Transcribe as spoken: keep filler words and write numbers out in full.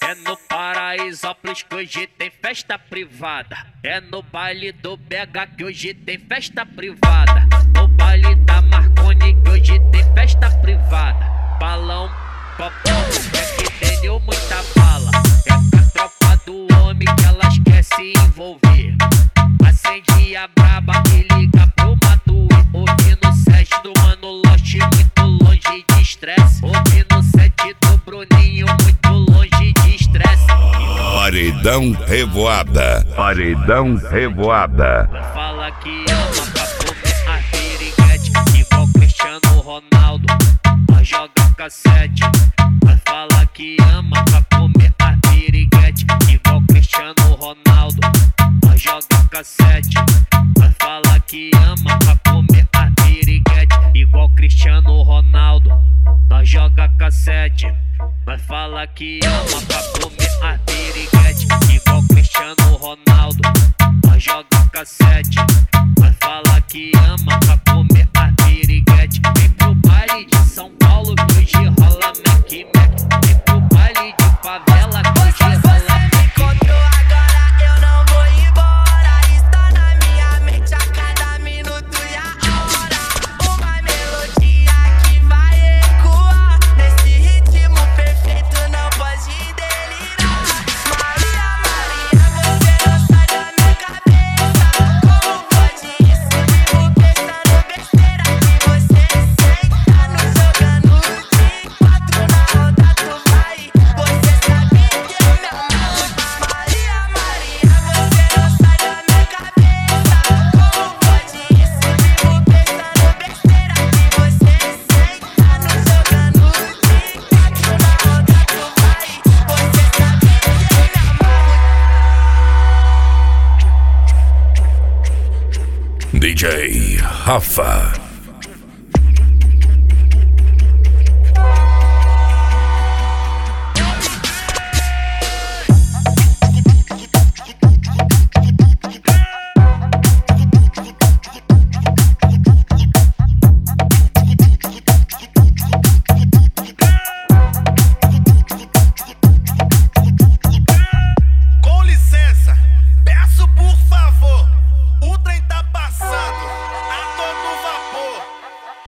É no Paraisópolis que hoje tem festa privada. É no baile do B H que hoje tem festa privada. No baile da Marconi que hoje tem festa privada. Balão, copão, é que tem muita bala. É com a tropa do homem que elas quer se envolver. Acende a braba e liga pro Matuê. Ouvindo o set do Mano Lost, muito longe de estresse. Ouvindo o set do Bruninho, muito longe de estresse. Paredão Revoada. Paredão Revoada. Fala que ama pra comer a piriguete, igual Cristiano Ronaldo, mas joga cassete. Vai falar que ama pra comer a piriguete, igual Cristiano Ronaldo, mas joga cassete. Vai falar que ama pra comer a piriguete, igual Cristiano Ronaldo, nós joga cassete. Vai falar que ama pra comer a piriguete, igual Cristiano Ronaldo, nós joga cassete. Vai falar que ama pra comer a piriguete. Vem pro baile de São Paulo que hoje rola Mac Mac. Vem pro baile de favela que hoje rola Mac Mac. Agora eu não vou embora, está na minha mente a cada minuto e a hora. Uma melodia que vai ecoar nesse ritmo perfeito, não pode delirar. Maria, Maria, você não sai da minha cabeça. Como pode isso? Vivo pensando besteira que você senta no jogando de quatro na roda, tu vai. Você sabe que eu me amo. Maria, Maria, você não sai da minha cabeça. Como pode isso? Vivo pensando besteira que você senta no jogando de quatro na roda, tu vai. Você sabe que eu me amo. D J Rafa.